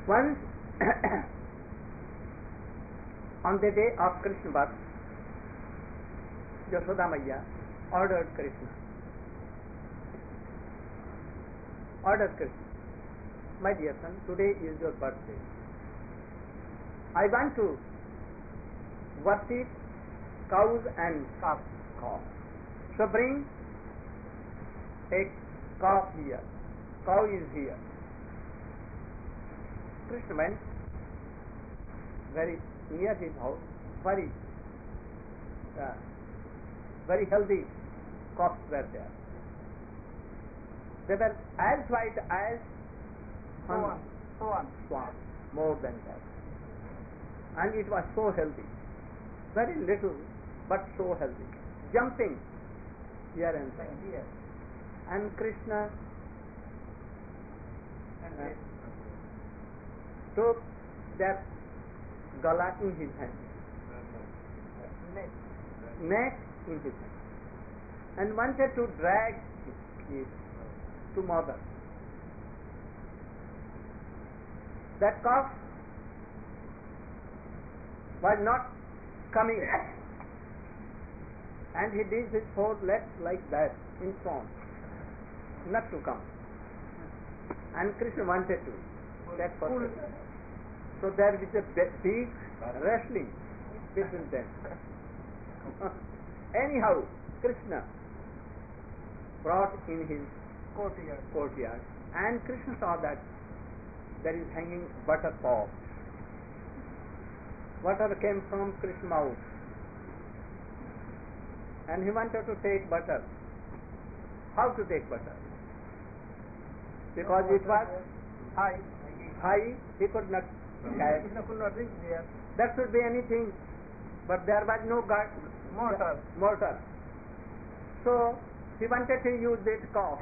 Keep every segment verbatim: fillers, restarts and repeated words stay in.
Once, on the day of Krishna birth, Yashoda Maya ordered Krishna, ordered Krishna, my dear son, today is your birthday. I want to worship cows and calf. So bring a calf here, cow is here. Krishna went very near his house, very uh, very healthy calves were there. They were as white as Swan, swan, swan, more than that. And it was so healthy, very little but so healthy, jumping here and there. here. And Krishna uh, took that gala in his hand, Neck. neck in his hand, and wanted to drag it to mother. That calf was not coming, and he did his four legs like that in front, not to come. And Krishna wanted to. That for so there is a big wrestling between them. Anyhow, Krishna brought in his Courtyard. courtyard, and Krishna saw that there is hanging butter pot. Butter came from Krishna's mouth, and he wanted to take butter. How to take butter? Because it was High. high, he could not catch. Krishna could not reach there. That should be anything, but there was no guard, Mortar. mortar. So he wanted to use that calf,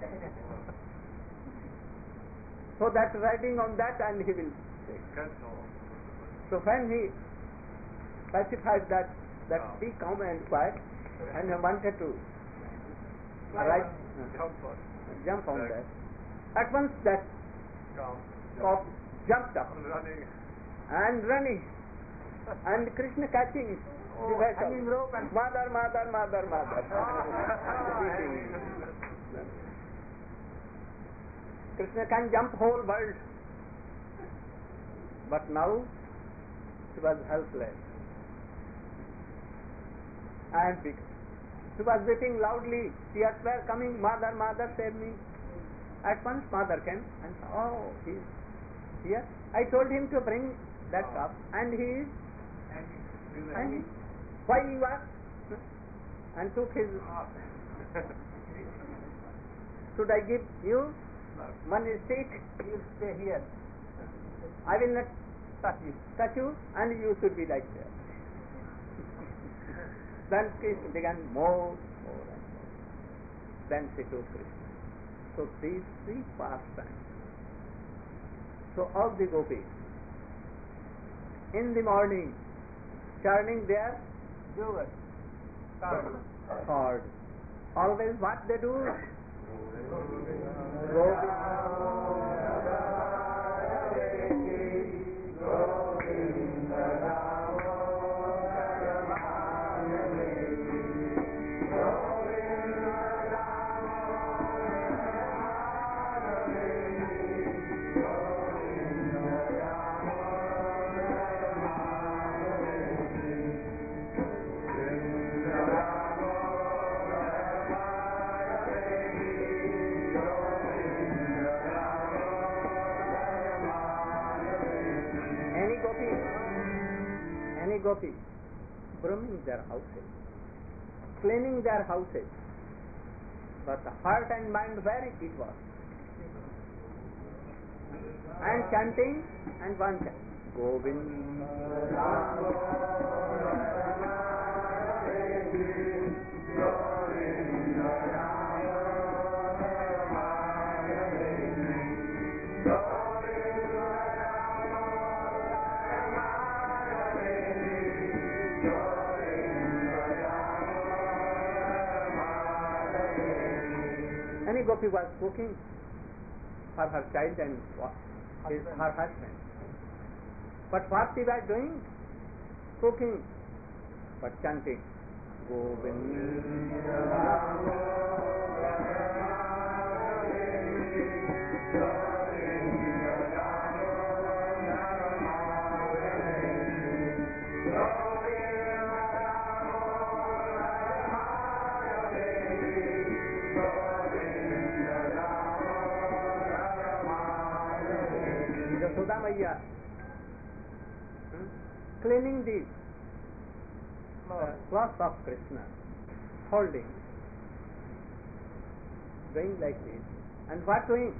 so that riding on that, and he will take. So when he pacified that that be calm and quiet, and he wanted to ride, uh, jump on that, at once that calf jumped up and running, and Krishna catching Oh, the vessel. hanging rope and- Mother, mother, mother, mother. Krishna can jump whole world, but now he was helpless and big. He was weeping loudly. Tears were coming. Mother, mother, save me. At once mother came and said, oh, he is here. I told him to bring that cup, and he is hanging. Why he was? And took his. Should I give you one stick? You stay here. I will not Touch you. touch you, and you should be like that. Then Krishna began more, more and more. Then she took Krishna. So these three pastimes. So all the gopis, in the morning, turning their Jewel. sword. Always what they do? Go. Gopi, grooming their houses, cleaning their houses, but the heart and mind where it was, and chanting and one chant, Any Gopi was cooking for her child and his, her husband. But what they were doing? Cooking, but chanting. Yashoda Maiya, hmm? cleaning the uh, cloth of Krishna, holding, doing like this. And what doing?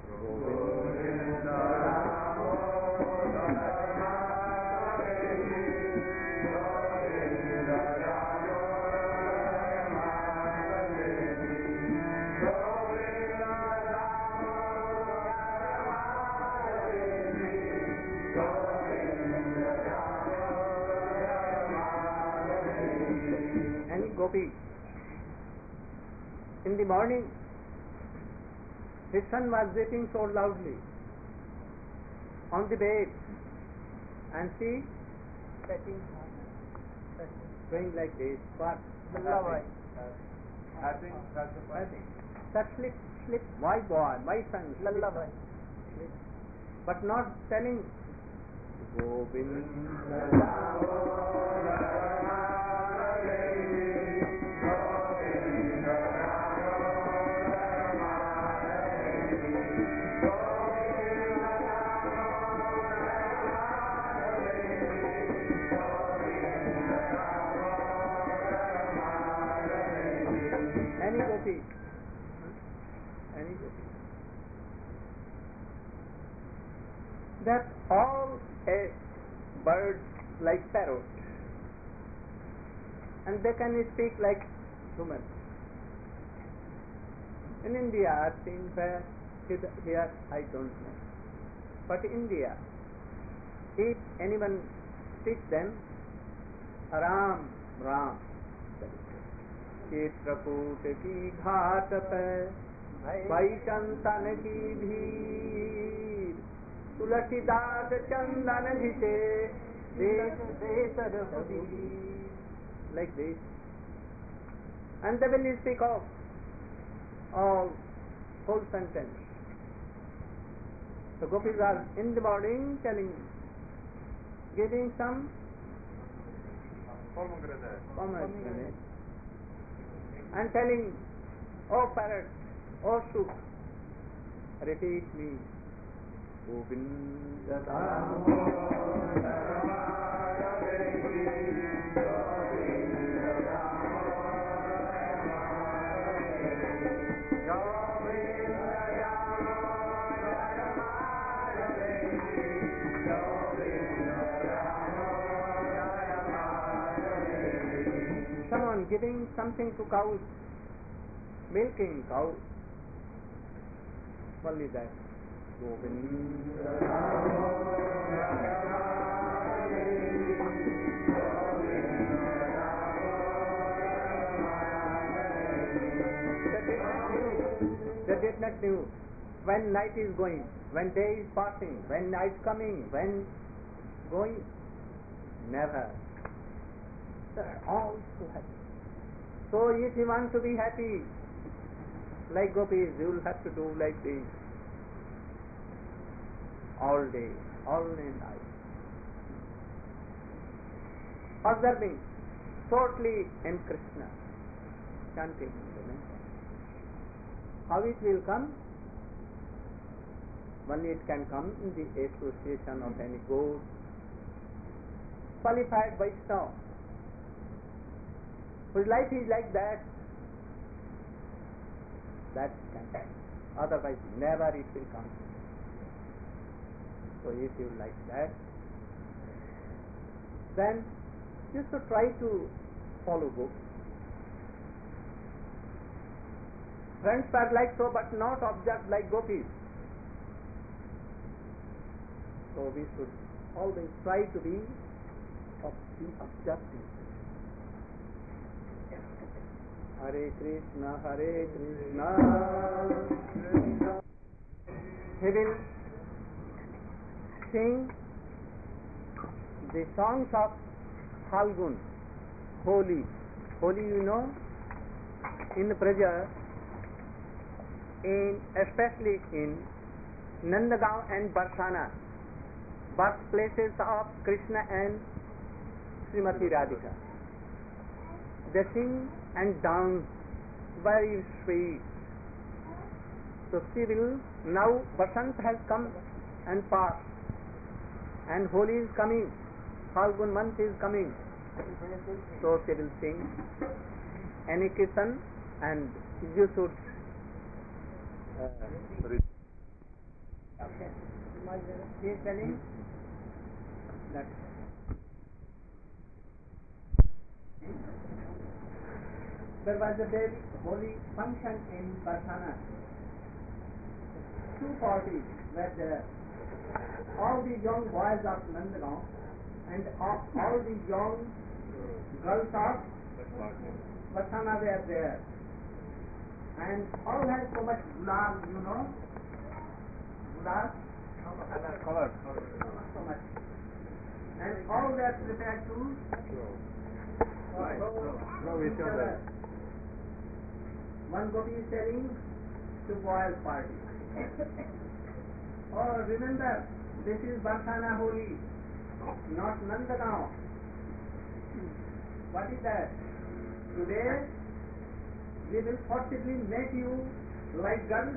Gopi, in the morning, his son was weeping so loudly on the bed, and she doing like this. What? Lullaby. Nothing, Nothing. That slip, slip. My boy, my son. Lullaby. Slip. But not telling. Govinda. Any gopi, any gopi. That all a bird like parrot, and they can speak like human. In India, I've seen where here I don't know, but India, if anyone speaks them, Ram, Ram. Chitrakoot की घाट पर भाई चंदन की भीड़ तुलसीदास चंदन घिसे देश देश like this, and they will speak of all whole sentence. The gopis are in the morning telling, giving some pomegranate. And telling, oh parrot, oh shoot, repeat me. Govinda Someone giving something to cows, milking cows, only that. They did not know when night is going, when day is passing, when night coming, when going. Never. They are all so happy. So if you want to be happy, like gopis, you will have to do like this. All day, all night. Observing totally in Krishna, chanting. How it will come? Only it can come in the association of any god, qualified Vaishnava, whose life is like that. That can come. Otherwise, never it will come. So if you like that, then you should try to follow books. Friends are like so, but not observed like gopis. So we should always try to be of the objective. Hare Krishna, Hare Krishna. He will sing the songs of Phalgun, Holi. Holi, you know, in Praja, in especially in Nandagaon and Barsana, birthplaces of Krishna and Srimati Radhika. They sing and dance very sweet. So she will, now Basant has come and passed, and Holi is coming, Phalgun month is coming. So she will sing any kirtan, and you should uh, okay. He is telling that there was a very holy function in Barsana. Two parties were there. All the young boys of Nandagaon and all, all the young girls of Barsana were there. And all had so much gulal, you know. Gulal? Color. So much. And all were prepared to Right. throw each other. One gopi is telling to boys party. Oh, remember, this is Barsana Holi, not Nandagaon. What is that? Today, we will forcibly make you like girls.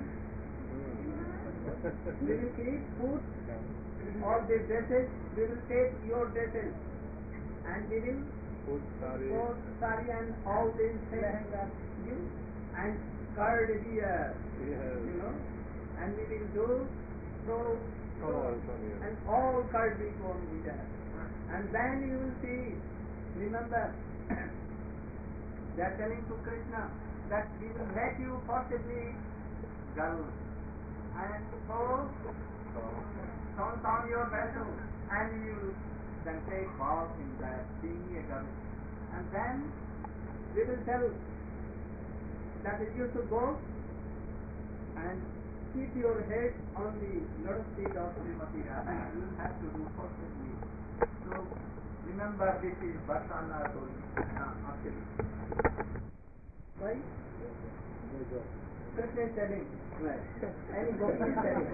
We will keep food, all the dresses, we will take your dresses, and we will Put sari. put sari and all these things you and curd here, Yes. you know, and we will do so, so Colors on you. and all curd will go on with that. And then you will see, remember, they are telling to Krishna that we will make you possibly girl. And so, turn down your vessel and you then take vows in that being a girl. And then we will tell that you should go and keep your head on the lotus feet of Srimati Radha. You will have to do possibly. So remember, this is Barsana Holi. Uh, actually. Why? Krishna is telling. Right. Any gopi is telling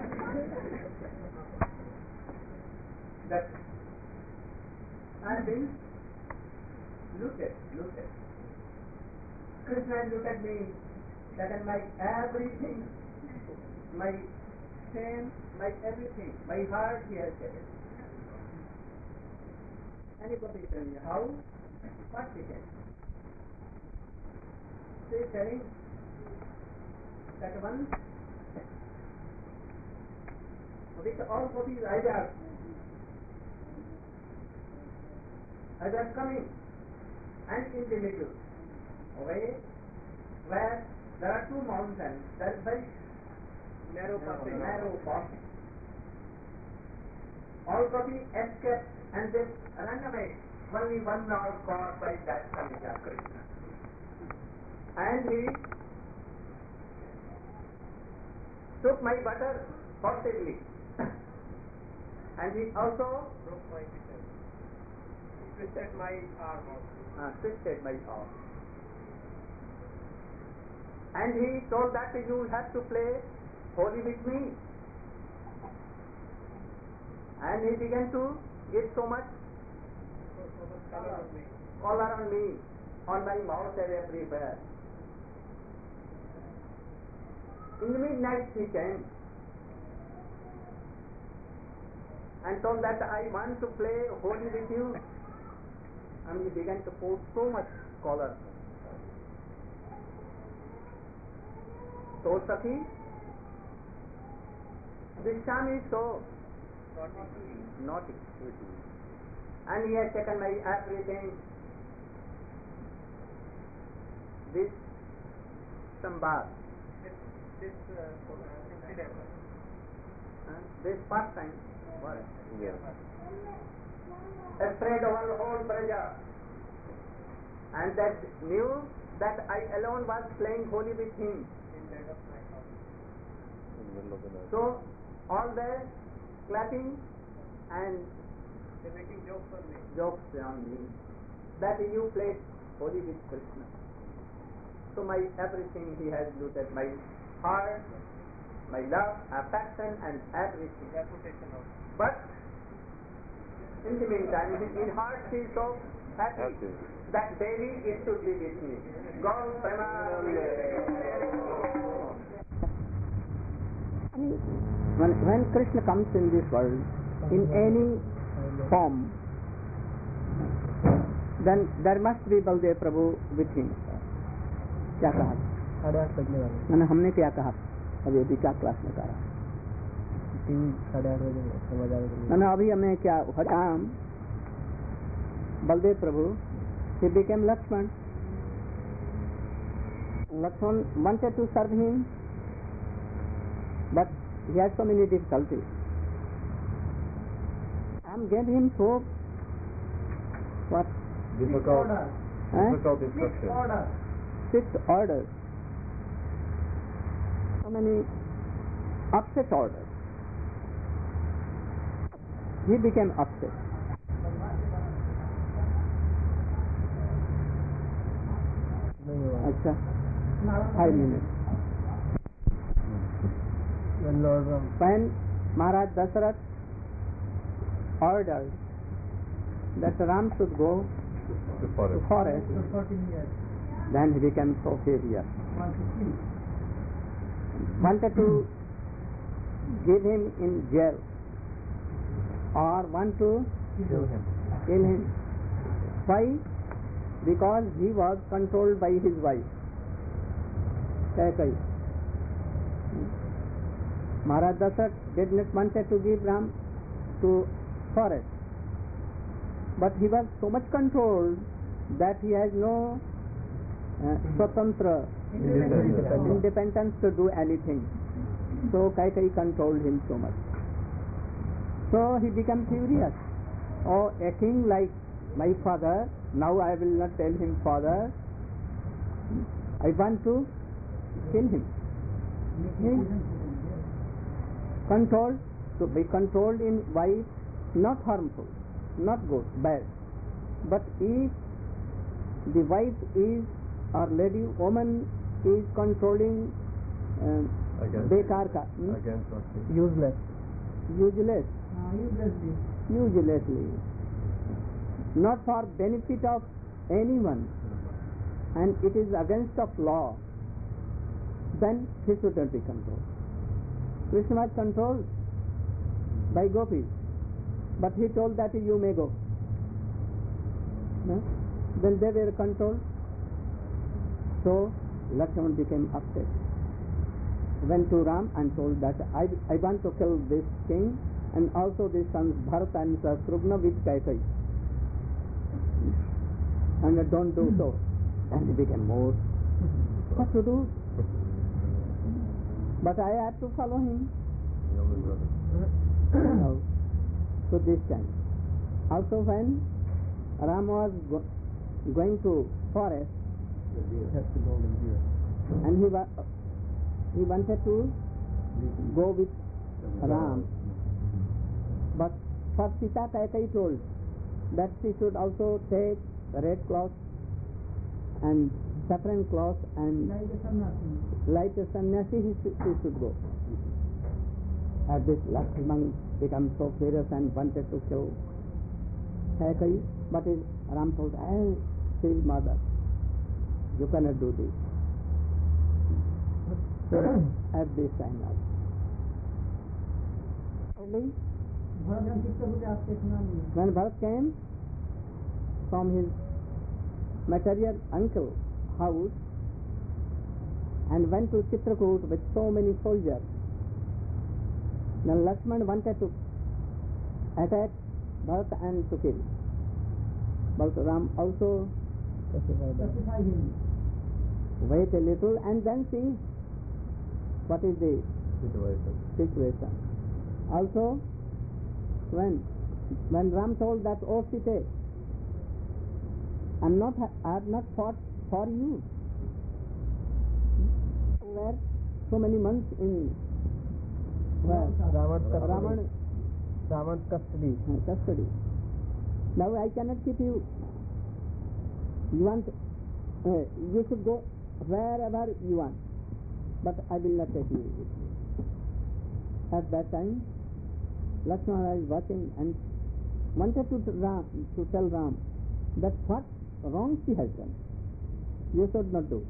that I have been looked at, looked at. Krishna looked at me, that in my everything, my shame, my everything, my heart he has taken. Anybody tell me how? What he can? They is telling that one with all gopis either either coming and in the middle away where there are two mountains, there is very narrow passage, narrow passage. All gopis escape and they run away. Only one was caught by that Kalija Krishna. And he took my butter forcibly. And he also broke my butter. He twisted my arm also. Uh, twisted my arm. And he told that you have to play holy with me. And he began to give so much color on me, color on me, on my mouth and everywhere. In the midnight he came and told that I want to play holy with you, and he began to put so much color. So Sakhi, this time is so naughty, naughty, and he has taken my everything. This sambar, this this uh, incident, uh, this first time, what? Yes. Spread over the whole Praja, and that knew that I alone was playing holy with him. In the middle of the night. So all the clapping and They're making jokes on me. jokes on me that you played holy with Krishna. So my everything he has looted, my heart, my love, affection and everything. Reputation also. But in the meantime, in his heart he is so happy Happy. that daily it should be with me. Gaur Premanande. When, when Krishna comes in this world, in any form, then there must be Baldev Prabhu with him. क्या कहा? साढ़े आठ बजने वाले मैंने हमने क्या कहा? अभी अभी क्या क्लास में कहा? तीन साढ़े आठ बजे समझ आ गया मैंने अभी हमें क्या हटाम बलदेव प्रभु he became Lakshman. Lakshman wanted to serve him, but he had so many difficulties. Ram gave him so what? Difficult, Eh? difficult instruction. Order. Six orders. So many upset orders. He became upset. नहीं हुआ अच्छा five minutes. when Lord Ram When Maharaj Dasarath ordered that Ram should go The to forest. forest, fourteen years. then he became so furious. Want to kill. Wanted to give him in jail or want to kill him kill him. Why? Because he was controlled by his wife. Kaikeyi. Maharaj Dasarath did not wanted to give Ram to forest, but he was so much controlled that he has no uh, swatantra, Independence. independence to do anything. So Kaikeyi controlled him so much. So he became furious. Oh, a king like my father, now I will not tell him father, I want to kill him. Controlled, to be controlled in wife, not harmful, not good, bad. But if the wife is, or lady, woman is controlling uh, Against, bekar ka, hmm? against what? useless useless, uselessly. uselessly, not for benefit of anyone, and it is against of law, then he should not be controlled. Krishna was controlled by gopis, but he told that you may go. No? Then they were controlled. So Lakshmana became upset. Went to Ram and told that I, I want to kill this king and also the sons Bharata and Shatrugna with Kaikeyi. And uh, don't do so. And he became more. What to do? But I had to follow him. The older brother. No. So this time. Also when Ram was go- going to forest that's the golden deer and he wa- he wanted to go with Ram, but for Sita Kaikeyi told that she should also take red cloth and saffron cloth and Like a sannyasi. like a sannyasi he should, she should go. At this Lakshman became so furious and wanted to kill Kaikeyi, but his Ram told, hey, she is mother, you cannot do this. So at this time now. Only भगवान चित्रकूट आपके सुना लिया. when Bharat came from his material uncle house and went to Chitrakoot with so many soldiers, then Lakshman wanted to attack Bharat and to kill. But Ram also specified that. Justify him. wait a little and then see what is the Situation. situation. Also, when when Ram told that, oh Sita, I'm not, I have not fought for you. You were so many months in where? Ravan Ravan Raman's custody. uh, custody. Now I cannot keep you. You want, uh, you should go wherever you want, but I will not take you with me. At that time, Lakshmana is watching and wanted to Ram to tell Ram that what wrong she has done, you should not do.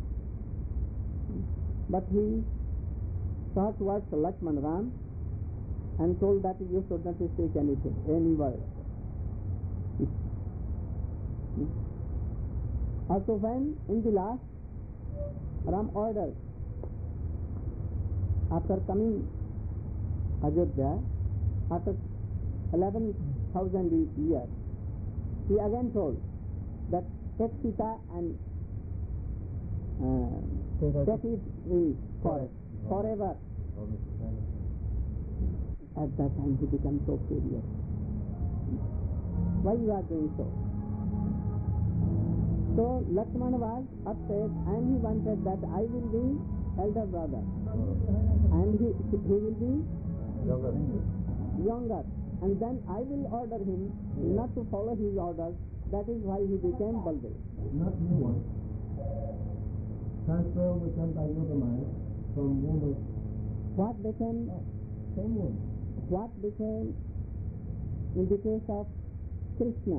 But he saw towards Lakshmana Ram and told that you should not speak anything, any word. Also when in the last Ram ordered, after coming Ajodhya, after eleven thousand years, he again told that take Sita and uh, take it in forest forever. At that time he became so furious. Why you are doing so? So Lakshmana was upset and he wanted that I will be elder brother and he, he will be younger, and then I will order him not to follow his orders. That is why he became Baldev. Not new one. Transfer was done by Yogamaya from woman. What became Same one. what became in the case of Krishna?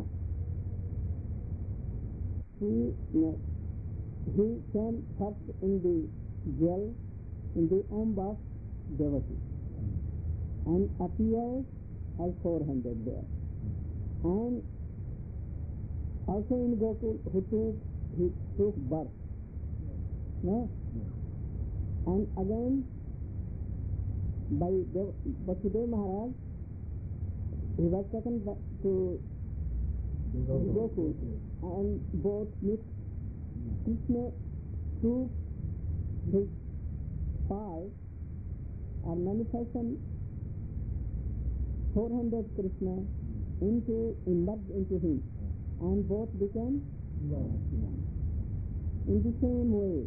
He he came first in the jail in the womb of Devaki and appeared as four-handed there, and also in Gokul who took he took birth, no, and again by Dev, Vasudev Maharaj he was taken back to Gokul and both mixed. Krishna took his part or manifestation four-handed Krishna into emerged into him, and both became one. In the same way,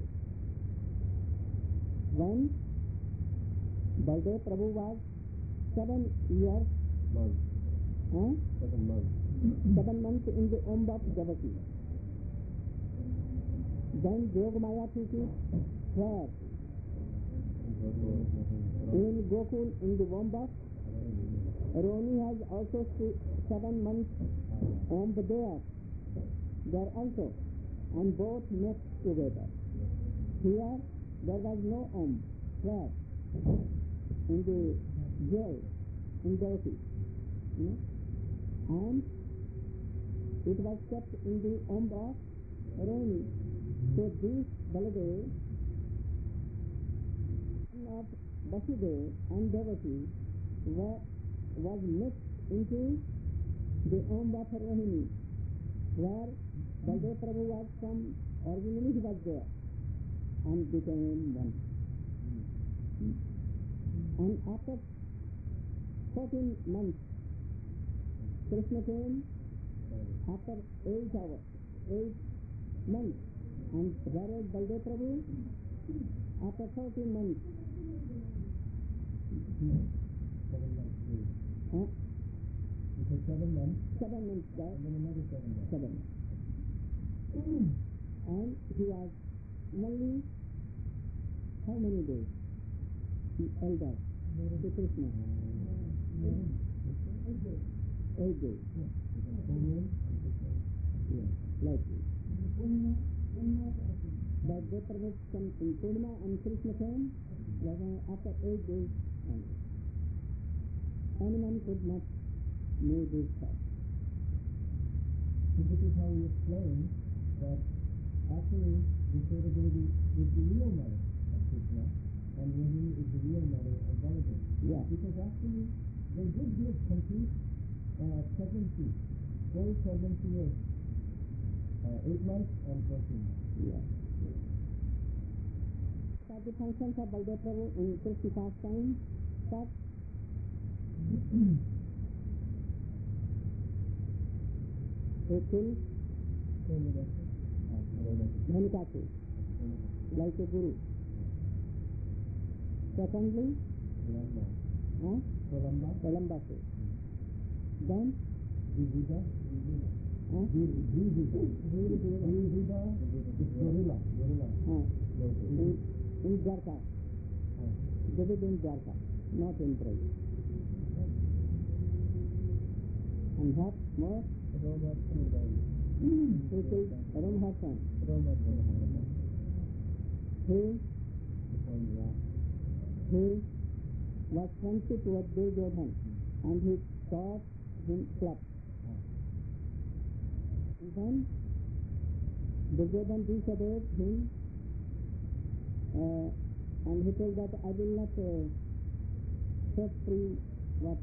when Baldev Prabhu was seven years, Month. huh? Seven months. seven months in the womb of Devaki, then Yogamaya took it where? In Gokul, in the womb of Roni has also seven months womb there, there also, and both mixed together. Here there was no womb. Where? In the jail, in Devaki. Hmm? And it was kept in the womb of Roni. So this Baladev of Vasudev and Devaki were, was mixed into the womb of Rohini, where Baldev Prabhu was from, originally he was there and became one. And after fourteen months, Krishna came after eight hours, eight months, and whereas Baldev Prabhu after fourteen months. Seven months. Huh? You said seven months, Seven months back. and then another seven months. Seven months. And he was only how many days? The elder to Krishna. Eight days. Eight days. Woman and Krishna. Yes, like this. But they permit some in Purnima and Krishna came like uh, after eight days only. Anyone could not know this fact. So this is how we explain that actually Yashoda Devi is the real mother of Krishna, and Rohini is the real mother of Baladev. Yeah. Because actually they did give complete uh, pregnancy, full pregnancy of uh, eight months and fourteen months. Yeah. So the functions of Baldev Prabhu in Krishna pastime, that they kill Dhanikasu, like a guru. Secondly, Pralamba. huh? Pralamba. Pralambasu. Then Vivida, huh? Vivida, Vivida is gorilla, gorilla. Huh. in, in Dwarka. They did in Dwarka, not in Prague. And what more? Roma, He says Ramharsan. Roma, He, he was friendship with Duryodhan and he taught him club. And then Duryodhan disobeyed him uh, and he told that I will not uh, set free what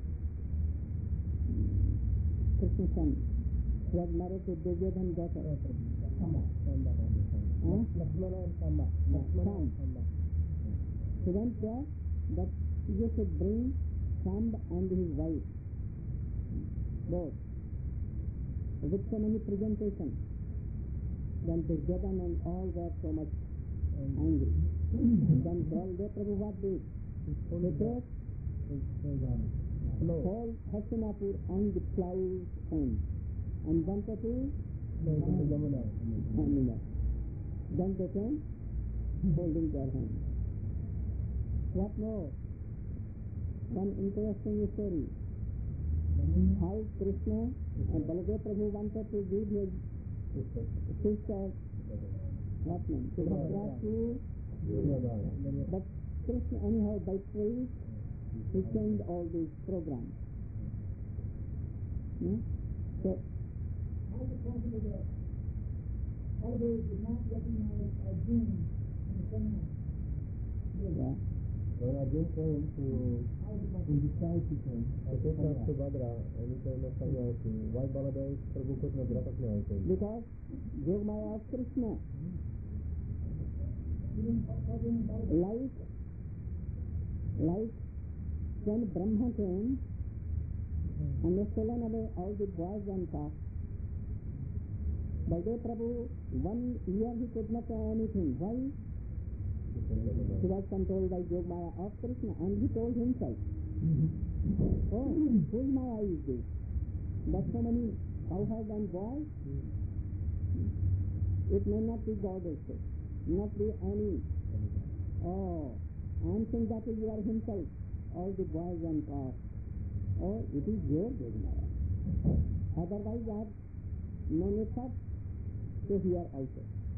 Krishna's son. He was married to Duryodhan's daughter. Samba, Samba, Huh? Lakshmana and Samba, Lakshmana and Samba. He went there that he should bring Samba and his wife, both, with so many presentations. Then Duryodhan and all were so much angry. Then Baldev Prabhu what did? He took whole Hastinapur on the clouds end and wanted to Yamuna. Yamuna. Then they came holding their hands. What more? One interesting story. How Krishna and Baladev Prabhu wanted to give his sister, what name? Subhadra to, but Krishna anyhow by praise he changed all these programs. Hmm? So, how is it possible that Baladev did not recognize Arjuna in the seminar? yeah. When Arjun came to In disguise he came. to Krishna Subhadra and he came as sannyasi, why Baladev Prabhu could not recognize him? Because Yogmaya of Krishna, He didn't tell him about it. like, like when Brahma came and has stolen away all the boys and calves, Baladev Prabhu, one year he could not say anything. Why? He was controlled by Yogmaya of Krishna and he told himself, oh, whose Maya is this? But so many cowherds and boys, it may not be goddess, not be any. Oh, I am saying that you are himself, all the boys and calves. Oh, it is your Yogmaya. Otherwise I have no need to hear also.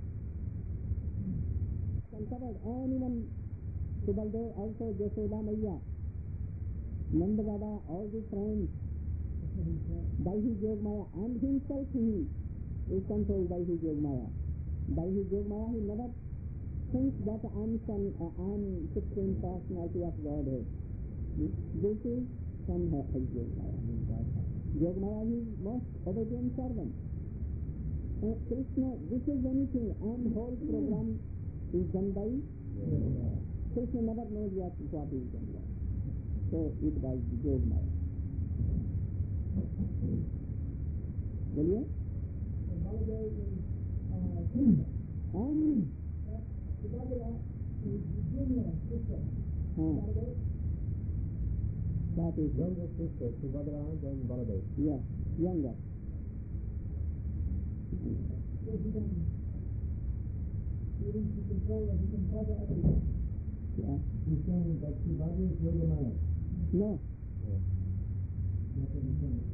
Considered anyone, Subbaldev also, Jashoda Maya, Nanda Baba, all the friends, by his Yogmaya, and himself he is controlled by his Yogmaya. By his Yogmaya he never thinks that I am some, uh, I am supreme personality of Godhead. This is from his Yogmaya. Yogmaya is most obedient servant. Uh, Krishna, this is anything, and whole program is done by Krishna never knows what, what is done by. So it was Yogmaya. बोलिए Baladev is uh, Krishna. हाँ That Subhadra is the junior sister. हाँ Baladev, that is Younger sister, Subhadra and Baladev. yeah younger. so he can, he can control and he can cover everything. Yeah. He's saying that Subhadra is Yogamaya. No, That's what he's saying.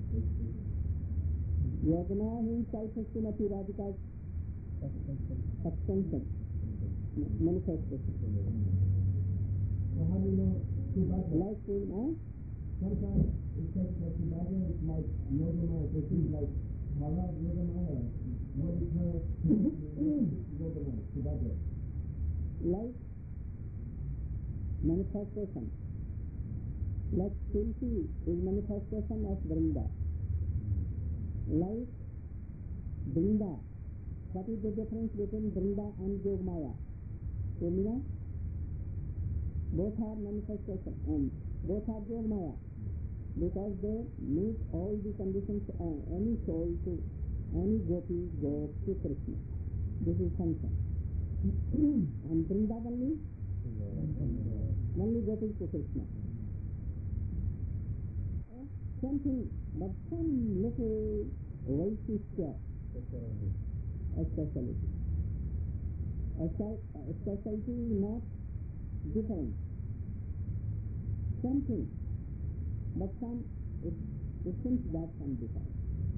Yogmaya himself is Srimati Radhika's extension, manifestation. So how do you know Subhadra? Like uh, Sometimes it says that Subhadra is like Yogamaya, so she's like Hala Yogamaya. What is her Yogamaya, Subhadra? like manifestation. Like Tulsi is manifestation of Vrinda. Like Vrinda. What is the difference between Vrinda and Yogmaya? Yogmaya? Both are manifestation and both are Yogmaya. Because they meet all the conditions, uh, any soul to any gopi goes to Krishna. This is function. And Vrindavanli, only gopis to Krishna. something, but some little vaishishya, a specialty. A, a specialty is not different. Something, but some, it, it seems that some different.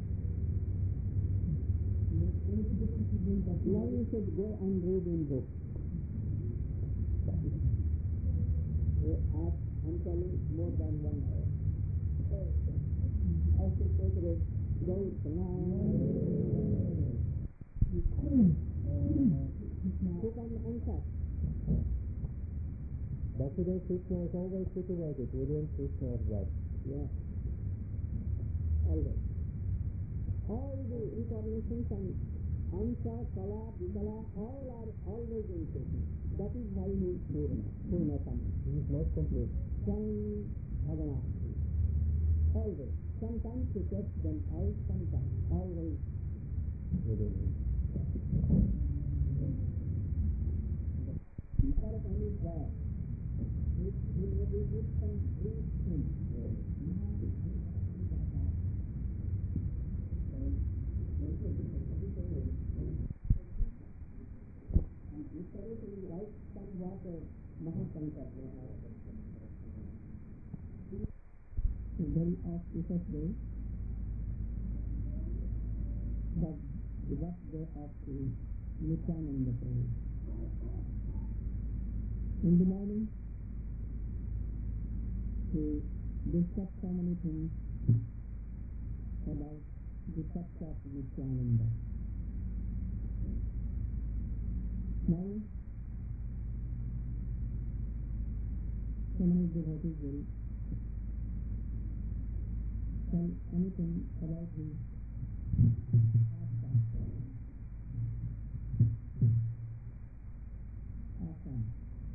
Now you should go and read in book. I'm telling more than one hour. I should take it. Go now. Who can answer? Bhaktivedanta Krishna is always situated within Krishna's blood. Yeah. Always. All the incarnations and Amsa, Kala, Vikala, all are always in Krishna. That is why he is Purna, Purnatama. He is not complete. Swam Bhagavan. Always. Sometimes he takes them out, sometimes. Always within him. Not only God. He, he may be with some brief thing. Like somewhat Mahasankar. Very auspicious day, but the birthday of the Nityananda Prabhu. In the morning, he discussed so many things about the text of Nityananda. Now, so many devotees will tell anything about his ashram.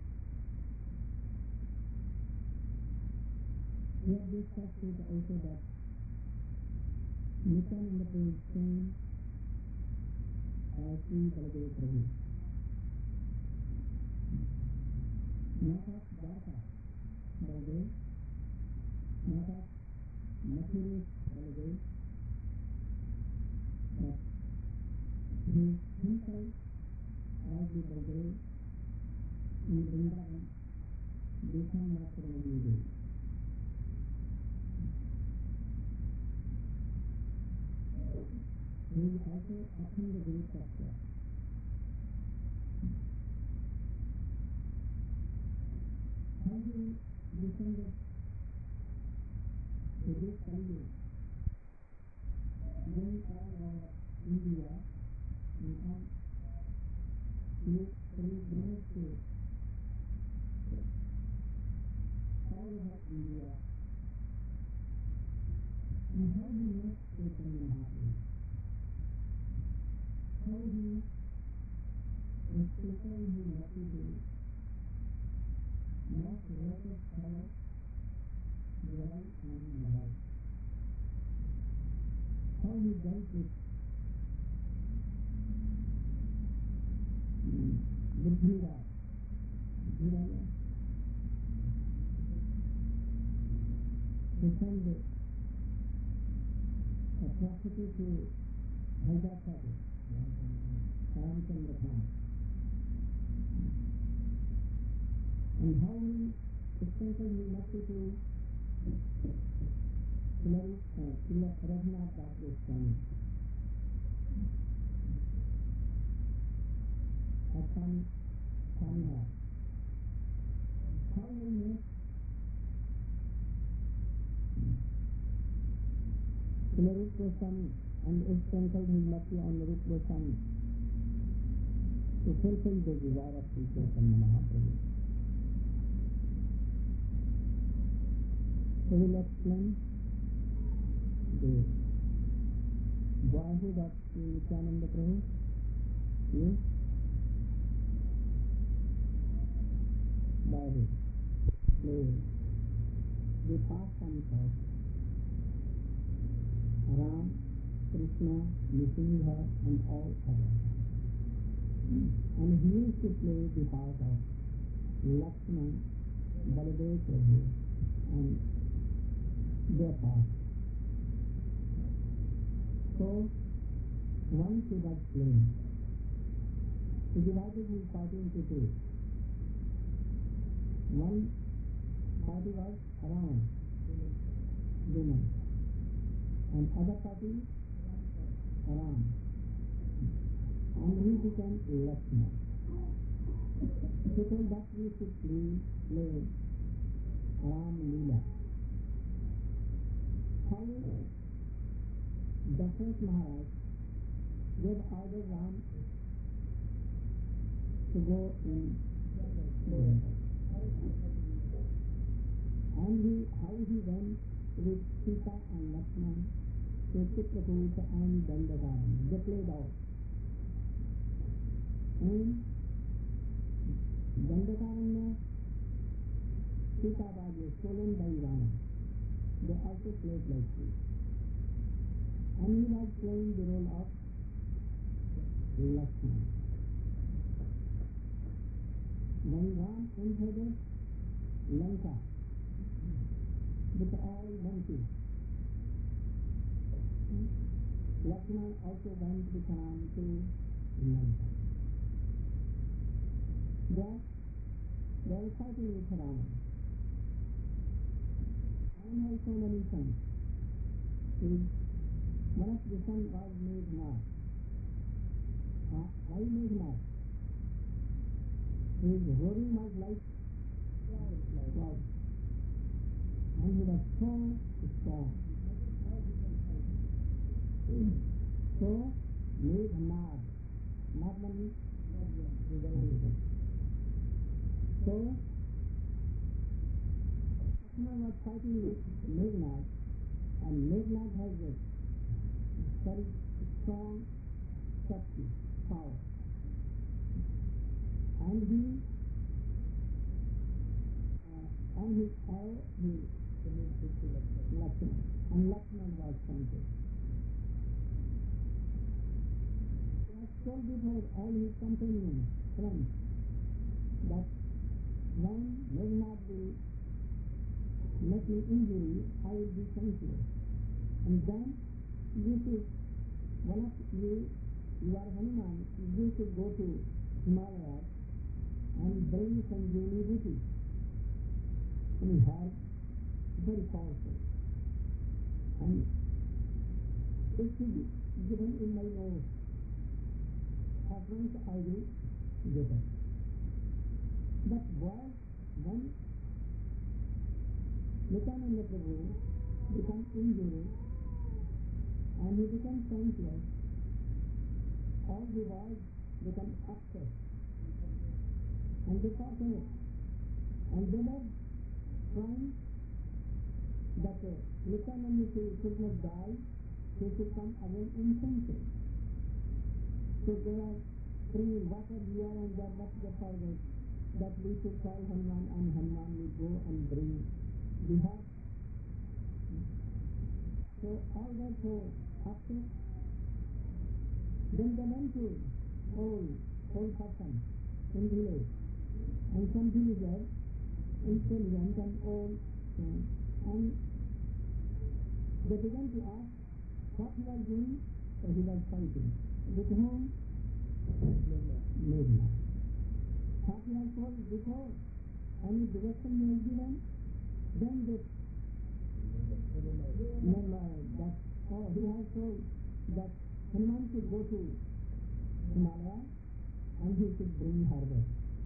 We have discussed it also that Nityananda Prabhu is same as Sri Baladev Prabhu. Not of Dwarka Baladev, not of Mathura Baladev, but he himself as the Baladev in Vrindavan, Deshan Mathura Dev. He is also often the Guru Tattva. How he descended to this country, when all over India and all pilgrimages to all over India, and how he met Chaitanya Mahaprabhu. How he was taken his lucky day, not related fellow, Deval and Madhav. How he dealt with Buddhiraj, Buddhiraj, to send a property to Haidacharya, Ramchandra Khan. And how he sprinkled his mercy to Raghunath Das Goswami, Assam Saminar. How he met Rupa Goswami and sprinkled his mercy on Rupa Goswami to fulfill the desire of Sri Chaitanya Mahaprabhu. So we will explain the boyhood of Sri Nityananda Prabhu. Yes? Boyhood. Playhood. The pastimes of Ram, Krishna, Nrsimha and all others. And he used to play the part of Lakshman, Baladev Prabhu and their part. So, once he was slain, he divided his party into two. One party was around women, and other party around. And he became Lakshman. He told that we should play, play Ram Leela. How Dasarat Maharaj gave order Ram to go in Lanka. And he, how he went with Sita and Lakshman to Chitrakoot and Dandakaran. They played out. And Dandakaran, Sita was stolen by Ravana. They also played like this. And he was playing the role of Lakshman. When Ram entered Lanka with all monkeys, Lakshman also went with Ram to Lanka. There, they were fighting with Ravana. Ram had so many sons. His, one of the sons was Meghnad. Uh, why Meghnad? His roaring was like cloud. And he was so strong. So, Meghnad. Not one. So, Lakshman was fighting with Meghnad, and Meghnad has a very strong Shakti, power. And he, uh, on his arrow, he Lakshman, and Lakshman was conquered. He has told before all his companions, friends, that when Meghnad will make me injury, I will be senseless. And then you should, one of you, you are Hanuman, you should go to Himalaya and bring Sanjeevani Bhuti. And he had very powerful. And it should be given in my nose. At once I will get it. But why, when Nityananda Prabhu became injured and he became senseless, all the words become upset. And they fought it. And they were trying that uh, Nityananda should not die, he should come again insensitive. So they are bringing water here and there, but they forget that we should call Hanuman, and Hanuman will go and bring the heart. So all that so upset. Then they went to old, old person in village, and some villagers, intelligent and old, uh, and they began to ask what he was doing. So he was fighting. With whom? Meghnad. What he has told before, any direction he has given, then they remember that, oh, he has told that Hanuman should go to Himalaya and he should bring her back.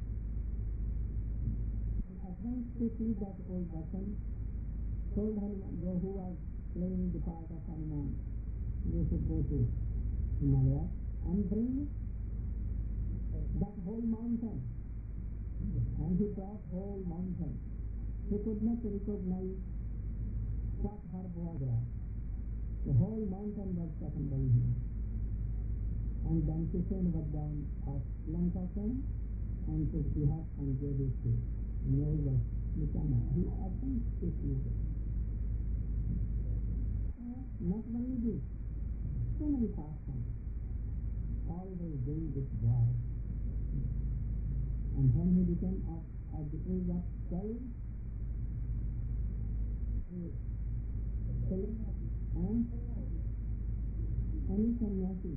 And at once to see that old person told Hanuman, who was playing the part of Hanuman, you should go to Himalaya and bring that whole mountain. And he brought whole mountain. He could not recognize what herb was there. The whole mountain was taken by him. And then Krishna was down of Lanka and took the heart and gave it to Noah. He actually took it. Not only this, so many pastimes, always doing this joy. And when he became of, at the age of twelve, he, and, sannyasi,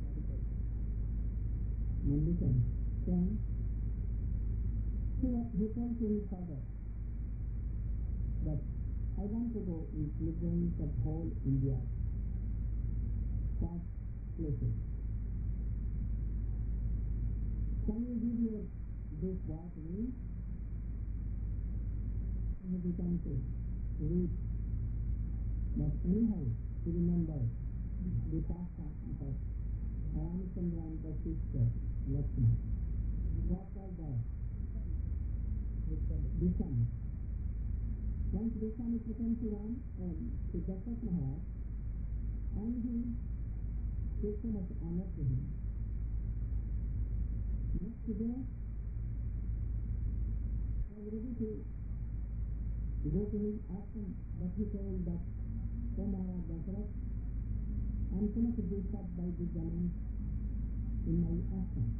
mendicant, then he, he told to his father that I want to go in pilgrimage of whole India, past places. Can you give your this boy to me? And he can say, read. But anyhow, to remember the past actions of Ramchandra and the sister, Lakshmana. What was that? Dishan. Once Dishan is returned to Ram and to Dasaratha Maharaj, and he takes so much honor to him. Next day, I was ready to go to his ashram, but he told that, O Maharaj Dasaratha, I am so much disturbed by the Janans in my ashram.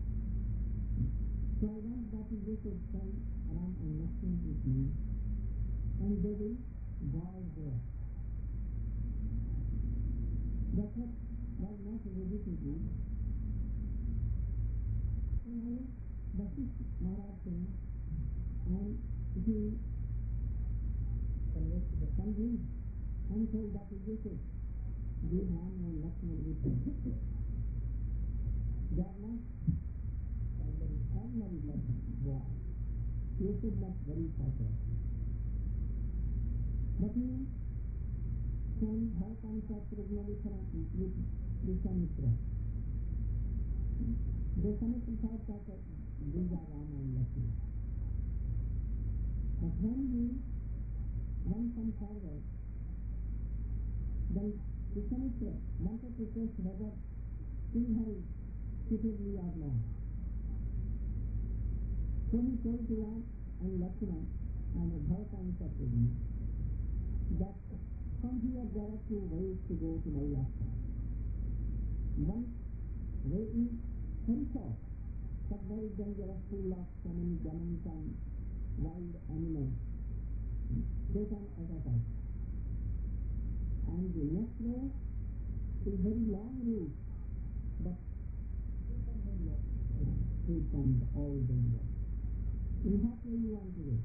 So I want that you should send Ram and Lakshmana with me, and they will guard there. Dasaratha was not ready to do. Vasishtha Maharaj came and he convinced and told that you should give Ram and Lakshmana with him. They are not ordinary boys. You should not worry for them. But he sent Bharatansa Prajnalithana with Vishwamitra. Vishwamitra thought that these are Rama and Lakshmana. But when he went some forward, then Vishwamitra wanted to test whether Singha is suitably or not. So he told to Ram and Lakshmana and Bharatansa Prajnalithana that from here there are two ways to go to my ashram. One way is very short, but very dangerous, full of so many demons and wild animals. They can attack us. And the next way is very long route, but free from all danger. In what way you want to go?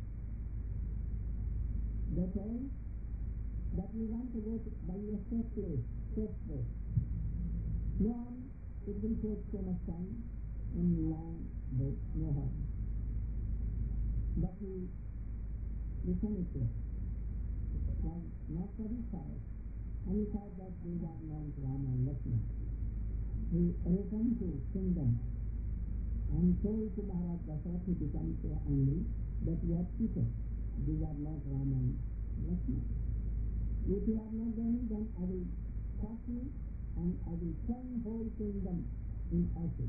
They told that we want to go to, by a safe place, safe way. No harm, it will take so much time and long way, no harm. But he, Vishwamitra, was not satisfied, and he thought that these are not Rama and Lakshmana. He returned to kingdom and told to Maharaj Dasaratha, he became so angry that you have cheated. These are not Rama and Lakshmana. If you are not going, then I will crush you and I will turn whole kingdom in ashes.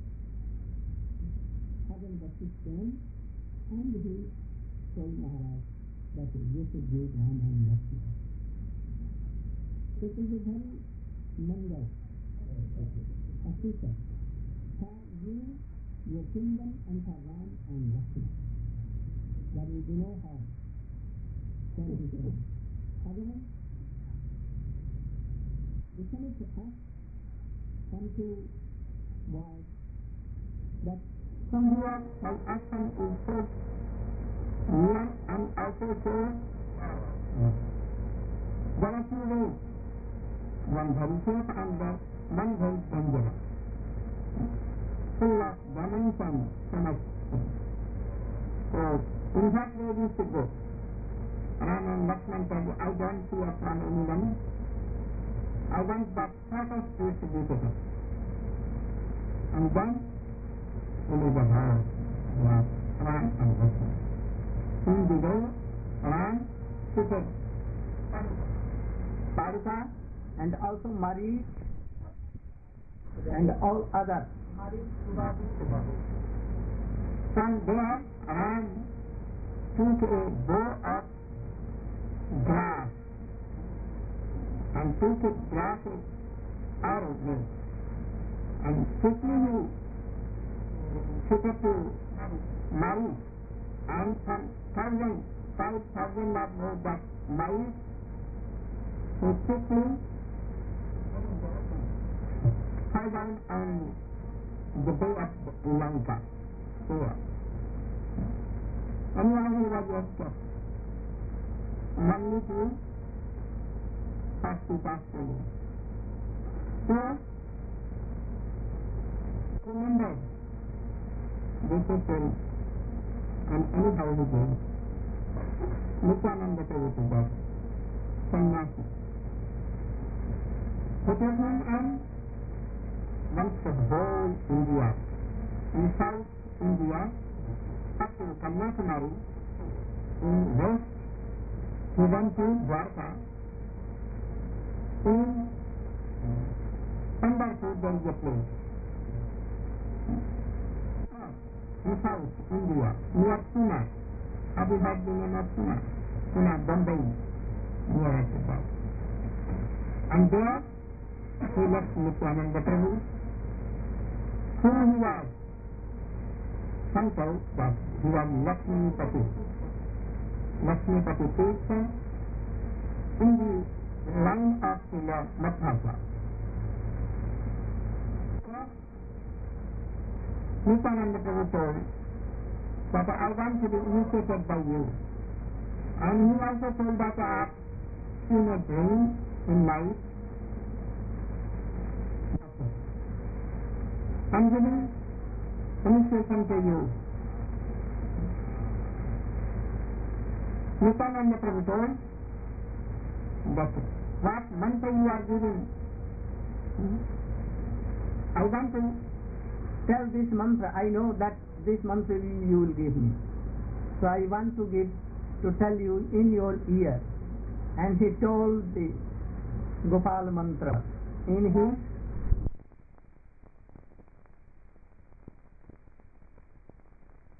Again Vasishtha came and he told Maharaj that you should give Rama and Lakshmana. It is a very mangal, a secret for you, your kingdom, and for Ram and Lakshmana. There will be no harm. Thank you, sir. Again, Vishwamitra asked some two boys that from here my action is so near and also so there are two ways, one very safe and one very dangerous, full of demons and so much. So, in what way we should go? Ram and Lakshmana said, I don't fear from anyone. I want that shortest way to be taken. And then, we will go down with Ram and Lakshmana. In the way, Ram took Parika and also Marit and all others. From there, Ram took a bow of grass and took it grass arrow made and quickly he took it to Mari and some thousand, five thousand of more that Mari, he quickly found on the Bay of Lanka. Here. And why he was just only to pass to pass away. So, remember, this is very, and anyhow he goes. Nityananda Prabhupada, sannyasi. Put his name on once the whole India, in South India, up to Kanyakumari, in West, he went to Dwarka. In Pandharpur there is a place. In South India, near Pune. Have you heard the name of Pune? Pune, Bombay, near at the top. And there, he left Nityananda Prabhu, who he was. Some tell that he was Lakshmipati. Lakshmipati Tirtha in the line of Srila Madhvasa. Nityananda Prabhu told that I want to be initiated by you. And he also told that I have seen a dream in life. I'm giving initiation to you. Nityananda Prabhu told that what mantra you are giving, I want to tell this mantra. I know that this mantra you will give me. So I want to give, to tell you in your ear. And he told the Gopal mantra in his